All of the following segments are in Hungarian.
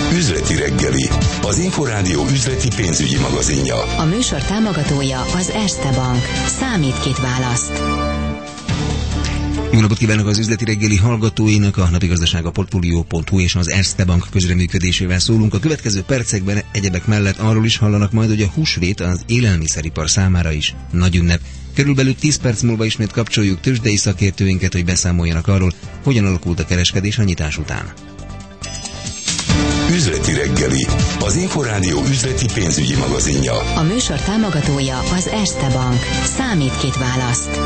Üzleti reggeli, az Inforádió üzleti pénzügyi magazinja. A műsor támogatója az Erste Bank. Számít, kit választ. Jó napot kívánok az üzleti reggeli hallgatóinak, a napigazdasága portfolio.hu és az Erste Bank közreműködésével szólunk. A következő percekben egyebek mellett arról is hallanak majd, hogy a húsvét az élelmiszeripar számára is nagy ünnep. Körülbelül 10 perc múlva ismét kapcsoljuk tőzsdei szakértőinket, hogy beszámoljanak arról, hogyan alakult a kereskedés a nyitás után. Üzleti reggeli, az Inforádió üzleti pénzügyi magazinja. A műsor támogatója az Erste Bank. Számít, kit választ.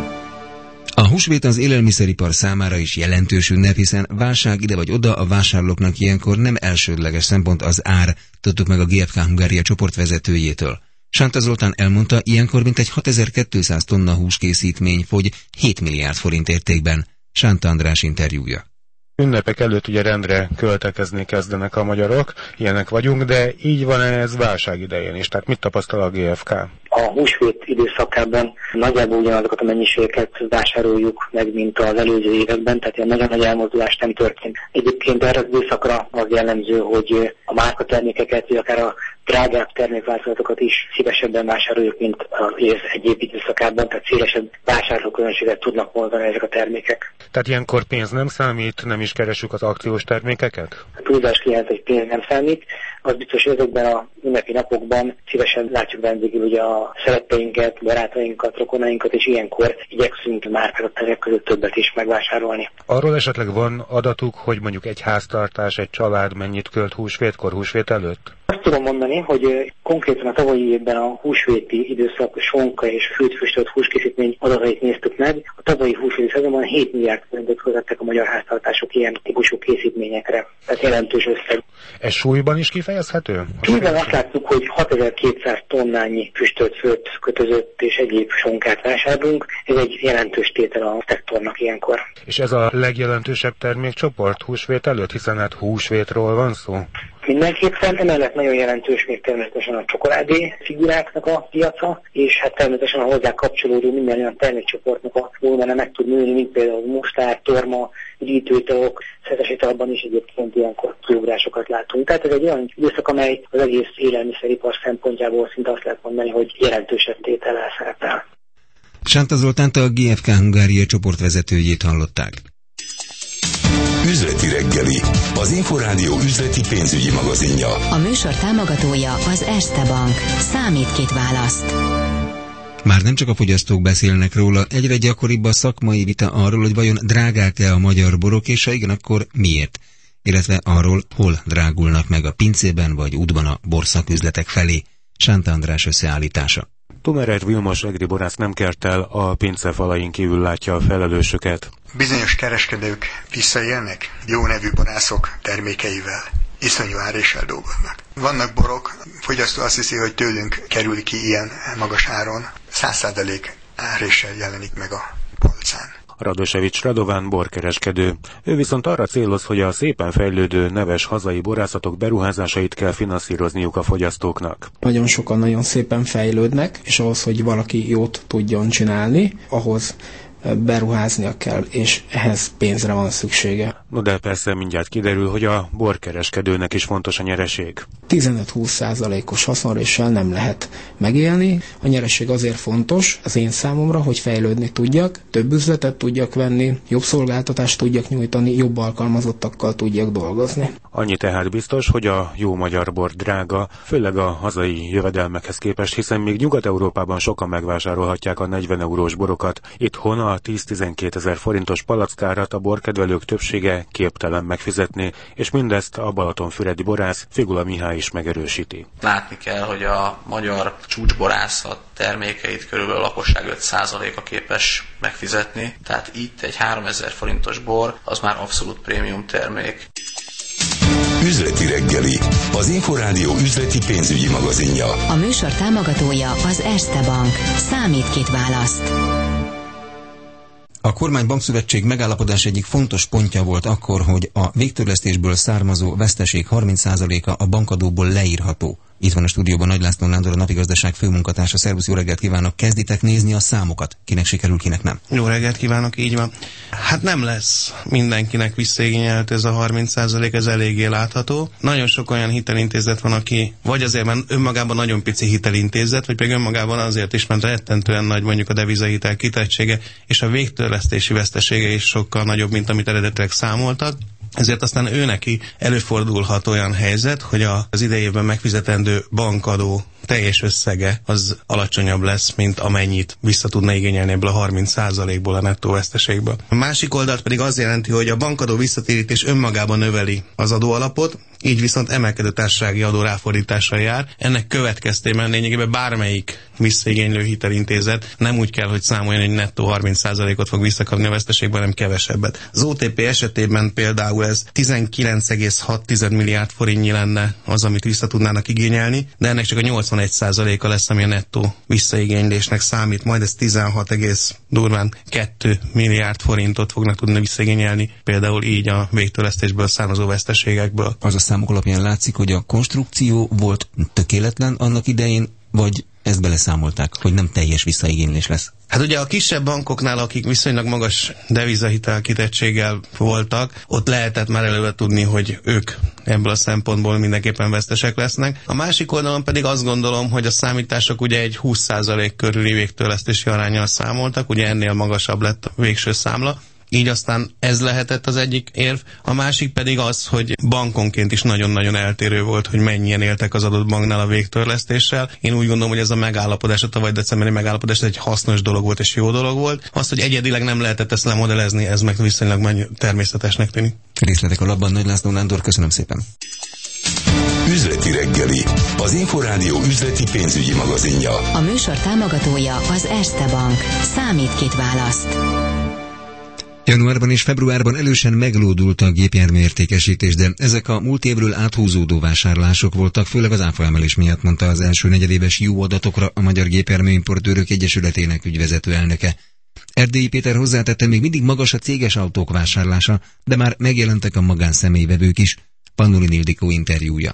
A húsvét az élelmiszeripar számára is jelentős ünnep, hiszen válság ide vagy oda, a vásárlóknak ilyenkor nem elsődleges szempont az ár, tudtuk meg a GFK Hungária csoportvezetőjétől. Sánta Zoltán elmondta, ilyenkor mintegy 6200 tonna húskészítmény fogy 7 milliárd forint értékben. Sánta András interjúja. Ünnepek előtt ugye rendre költekezni kezdenek a magyarok, ilyenek vagyunk, de így van ez válság idején is. Tehát mit tapasztal a GFK? A húsvét időszakában nagyjából ugyanazokat a mennyiségeket vásároljuk meg, mint az előző években, tehát ilyen nagyon nagy elmozdulás nem történt. Egyébként erre az időszakra az jellemző, hogy a márkatermékeket, vagy akár a drágább termékváltozatokat is szívesebben vásároljuk, mint az egyéb időszakában, tehát szélesebb vásárlóközönséget tudnak mondani ezek a termékek. Tehát ilyenkor pénz nem számít, nem is keresünk az akciós termékeket? A túlzás kijelent, hogy pénz nem számít. Az biztos, hogy ezekben a ünnepi napokban szívesen látjuk vendégül ugye a szeretteinket, barátainkat, rokonainkat, és ilyenkor igyekszünk márkázott termék között többet is megvásárolni. Arról esetleg van adatuk, hogy mondjuk egy háztartás, egy család mennyit költ húsvétkor, húsvét előtt? Azt tudom mondani, hogy konkrétan a tavalyi évben a húsvéti időszak sonka és főt-füstölt húskészítmény adatait néztük meg. A tavalyi húsvéti szezonban 7 milliárd forintot költöttek a magyar háztartások ilyen típusú készítményekre. Tehát jelentős összeg. Ez súlyban is kifejezhető? Súlyban azt láttuk, hogy 6200 tonnányi füstölt főt, kötözött és egyéb sonkát vásárolunk. Ez egy jelentős tétel a szektornak ilyenkor. És ez a legjelentősebb termékcsoport húsvét előtt, hiszen hát húsvétról van szó? Mindenképpen, emellett nagyon jelentős még természetesen a csokoládé figuráknak a piaca, és hát természetesen a hozzá kapcsolódó minden olyan termékcsoportnak a volna meg tud nőni, mint például mustár, torma, gyűjtőitalok, szeszes italban is egyébként ilyenkor kiugrásokat látunk. Tehát ez egy olyan időszak, amely az egész élelmiszeripar szempontjából szinte azt lehet mondani, hogy jelentősebb tétellel szerepel. Sánta Zoltánt, a GFK Hungária csoportvezetőjét hallották. Üzleti reggeli, az Inforádió üzleti pénzügyi magazinja. A műsor támogatója az Erste Bank. Számít, kit választ. Már nem csak a fogyasztók beszélnek róla, egyre gyakoribb a szakmai vita arról, hogy vajon drágák-e a magyar borok, és ha igen, akkor miért? Illetve arról, hol drágulnak meg a pincében vagy útban a borszaküzletek felé. Sánta András összeállítása. Tumerett Vilmos egriborász nem kért el, a pince falain kívül látja a felelősöket. Bizonyos kereskedők visszaélnek jó nevű borászok termékeivel. Iszonyú áréssel dolgoznak. Vannak borok, fogyasztó azt hiszi, hogy tőlünk kerül ki ilyen magas áron. 100% áréssel jelenik meg a polcán. Radosevics Radován borkereskedő. Ő viszont arra céloz, hogy a szépen fejlődő neves hazai borászatok beruházásait kell finanszírozniuk a fogyasztóknak. Nagyon sokan nagyon szépen fejlődnek, és ahhoz, hogy valaki jót tudjon csinálni, ahhoz beruháznia kell, és ehhez pénzre van szüksége. No de persze mindjárt kiderül, hogy a borkereskedőnek is fontos a nyereség. 15-20%-os haszonréssel nem lehet megélni. A nyereség azért fontos az én számomra, hogy fejlődni tudjak, több üzletet tudjak venni, jobb szolgáltatást tudjak nyújtani, jobb alkalmazottakkal tudjak dolgozni. Annyi tehát biztos, hogy a jó magyar bor drága, főleg a hazai jövedelmekhez képest, hiszen még Nyugat-Európában sokan megvásárolhatják a 40 eurós borokat. Itthon a 10-12 ezer forintos palackárat a borkedvelők többsége képtelen megfizetni, és mindezt a balatonfüredi borász Figula Mihály is megerősíti. Látni kell, hogy a magyar csúcsborászat termékeit körülbelül a lakosság 5%-a képes megfizetni, tehát itt egy 3000 forintos bor az már abszolút prémium termék. Üzleti reggeli, az Inforádió üzleti pénzügyi magazinja. A műsor támogatója az Erste Bank. Számít, kit választ. A Kormány-Bankszövetség megállapodás egyik fontos pontja volt akkor, hogy a végtörlesztésből származó veszteség 30%-a a bankadóból leírható. Itt van a stúdióban Nagy László Nándor, a Napigazdaság főmunkatársa. Szervusz, jó reggelt kívánok! Kezditek nézni a számokat? Kinek sikerül, kinek nem? Jó reggelt kívánok, így van. Hát nem lesz mindenkinek visszaigényelt ez a 30%, ez eléggé látható. Nagyon sok olyan hitelintézet van, aki vagy azért, mert önmagában nagyon pici hitelintézet, vagy pedig önmagában azért is, mert rettentően nagy mondjuk a devizahitel kitettsége, és a végtörlesztési vesztesége is sokkal nagyobb, mint amit eredetileg számoltak. Ezért aztán őneki előfordulhat olyan helyzet, hogy az idejében megfizetendő bankadó teljes összege az alacsonyabb lesz, mint amennyit vissza tudna igényelni ebből a 30%-ból a nettó veszteségből. A másik oldalt pedig az jelenti, hogy a bankadó visszatérítés önmagában növeli az adóalapot, így viszont emelkedő társasági adó ráfordításra jár. Ennek következtében lényegében bármelyik visszaigénylő hitelintézet nem úgy kell, hogy számoljon, hogy nettó 30%-ot fog visszakapni a veszteségből, hanem kevesebbet. Az OTP esetében például ez 19,6 milliárd forintnyi lenne az, amit vissza tudnának igényelni, de ennek csak a 81%-a lesz, ami a nettó visszaigénylésnek számít, majd ez 16,2 milliárd forintot fognak tudni visszaigényelni, például így a végtörlesztésből származó veszteségekből. Az a számok alapján látszik, hogy a konstrukció volt tökéletlen annak idején, vagy ezt beleszámolták, hogy nem teljes visszaigénylés lesz? Hát ugye a kisebb bankoknál, akik viszonylag magas devizahitel kitettséggel voltak, ott lehetett már előre tudni, hogy ők ebből a szempontból mindenképpen vesztesek lesznek. A másik oldalon pedig azt gondolom, hogy a számítások ugye egy 20% körüli végtörlesztési aránnyal számoltak, ugye ennél magasabb lett a végső számla. Így aztán ez lehetett az egyik érv. A másik pedig az, hogy bankonként is nagyon-nagyon eltérő volt, hogy mennyien éltek az adott banknál a végtörlesztéssel. Én úgy gondolom, hogy ez a megállapodás, a tavaly decemberi megállapodás egy hasznos dolog volt és jó dolog volt. Azt, hogy egyedileg nem lehetett ezt lemodellezni, ez meg viszonylag természetesnek tűnik. Részletek a labban, Nagy László Nándor, köszönöm szépen. Üzleti reggeli, az Inforádió üzleti pénzügyi magazinja. A műsor támogatója az Erste Bank. Számít, kit választ. Januárban és februárban elősen meglódult a gépjárműértékesítés, de ezek a múlt évről áthúzódó vásárlások voltak, főleg az áfaemelés miatt, mondta az első negyedéves jó adatokra a Magyar Gépjárműimportőrök Egyesületének ügyvezető elnöke. Erdélyi Péter hozzátette, még mindig magas a céges autók vásárlása, de már megjelentek a magánszemélyvevők is. Pannulin Ildikó interjúja.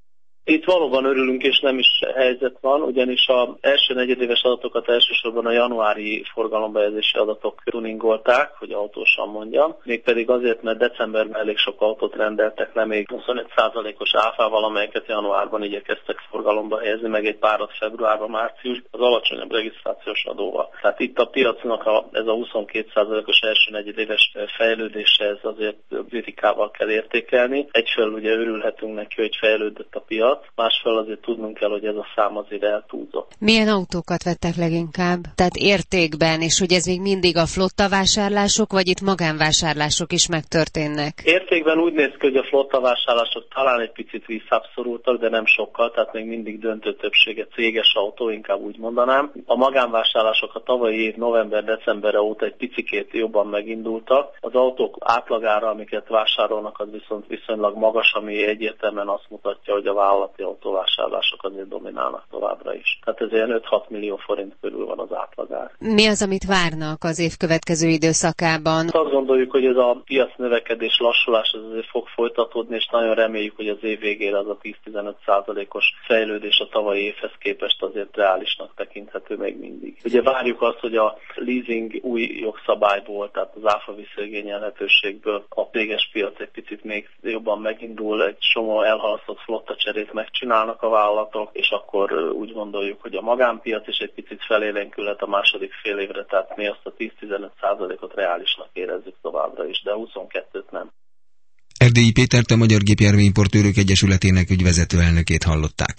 Itt valóban örülünk, és nem is helyzet van, ugyanis az első negyedéves adatokat elsősorban a januári forgalombehelyezési adatok tuningolták, hogy autósan mondjam, mégpedig azért, mert decemberben elég sok autót rendeltek le, még 25%-os áfával, amelyeket januárban igyekeztek forgalomba helyezni, meg egy párat februárban, márciusban az alacsonyabb regisztrációs adóval. Tehát itt a piacnak ez a 22%-os első negyedéves fejlődése, ez azért kritikával kell értékelni. Egyfelől ugye örülhetünk neki, hogy fejlődött a piac, másfelől azért tudnunk kell, hogy ez a szám azért eltúlzott. Milyen autókat vettek leginkább? Tehát értékben, és hogy ez még mindig a flotta vásárlások, vagy itt magánvásárlások is megtörténnek? Értékben úgy néz ki, hogy a flotta vásárlások talán egy picit visszább szorultak, de nem sokkal, tehát még mindig döntő többsége céges autó, inkább úgy mondanám. A magánvásárlások a tavalyi év november-decemberre óta egy picikét jobban megindultak. Az autók átlagára, amiket vásárolnak, az viszont viszonylag magas, ami egyértelműen azt mutatja, hogy a vállalati autóvásárlások azért dominálnak továbbra is. Tehát ez ilyen 5-6 millió forint körül van az átlagár. Mi az, amit várnak az év következő időszakában? Azt gondoljuk, hogy ez a piac növekedés, lassulás ez azért fog folytatódni, és nagyon reméljük, hogy az év végére az a 10-15%-os fejlődés a tavalyi évhez képest azért reálisnak tekinthető még mindig. Ugye várjuk azt, hogy a leasing új jogszabályból, tehát az áfa visszaigényelhetőségből a céges piac egy picit még jobban megindul, egy csomó elhalasztott flotta cserét megcsinálnak a vállalatok, és akkor úgy gondoljuk, hogy a magánpiac is egy picit felélénkülhet a második fél évre, tehát mi azt a 10-15%-ot reálisnak érezzük továbbra is, de 22-t nem. Erdélyi Pétert, a Magyar Gépjárműimportőrök Egyesületének ügyvezető elnökét hallották.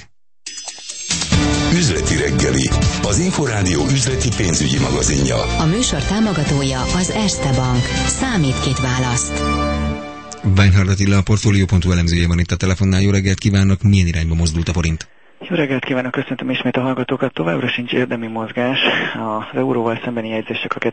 Üzleti reggeli, az Inforádió üzleti pénzügyi magazinja. A műsor támogatója az Erste Bank. Számít, kit választ. Weinhard Attila, a Portfolio.hu elemzője van itt a telefonnál. Jó reggelt kívánok, milyen irányba mozdult a forint? Jó reggelt kívánok, köszöntöm ismét a hallgatókat. Továbbra sincs érdemi mozgás. Az euróval szembeni jegyzések a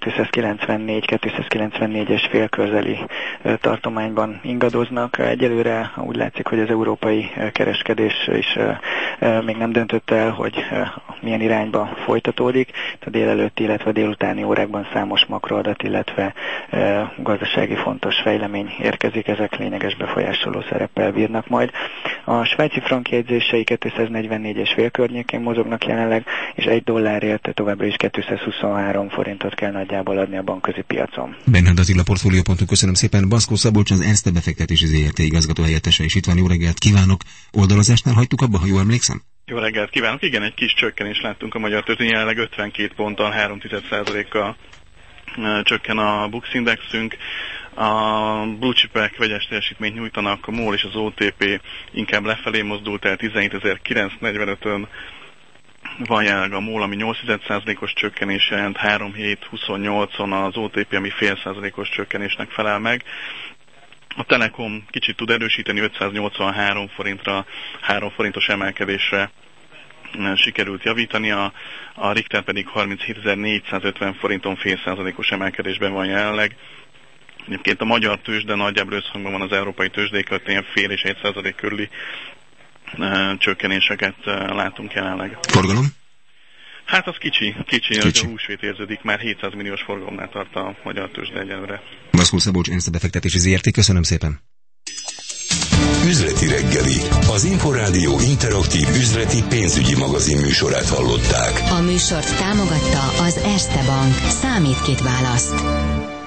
294-294-es félközeli tartományban ingadoznak. Egyelőre úgy látszik, hogy az európai kereskedés is még nem döntött el, hogy milyen irányba folytatódik. A délelőtti, illetve délutáni órákban számos makroadat, illetve gazdasági fontos fejlemény érkezik. Ezek lényeges befolyásoló szereppel bírnak majd. A svájci frank jegyzései 240 44,5 környékén mozognak jelenleg, és $1 továbbra is 223 forintot kell nagyjából adni a bankközi piacon. Bernhard Attila, Portfolio.hu, köszönöm szépen. Baszkó Szabolcs, az Erste befektetési ZRT igazgató helyettese is itt van. Jó reggelt kívánok! Oldalazásnál hagytuk abba, ha jól emlékszem? Jó reggelt kívánok! Igen, egy kis csökkenést láttunk a magyar tőzsdén, jelenleg 52 ponttal, 3%-kal csökken a Bux Indexünk. A blue chipek vegyes teljesítményt nyújtanak, a MOL és az OTP inkább lefelé mozdult el, 17.945-ön van jelenleg a MOL, ami 8%-os csökkenés jelent, 3.728-on az OTP, ami fél százalékos csökkenésnek felel meg. A Telekom kicsit tud erősíteni, 583 forintra, 3 forintos emelkedésre sikerült javítani, a Richter pedig 37.450 forinton fél százalékos emelkedésben van jelenleg. Egyébként a magyar tőzsde nagyjából összhangban van az európai tőzsdéket, ilyen fél és 1% körüli csökkenéseket látunk jelenleg. Forgalom? Hát az kicsi. A húsvét érződik, már 700 milliós forgalomnál tart a magyar tőzsde egyelőre. Baszkó Szabolcs, Erste befektetési ZRT, köszönöm szépen. Üzleti reggeli, az Inforádió interaktív üzleti pénzügyi magazin műsorát hallották. A műsort támogatta az Erste Bank. Számít, kit választ.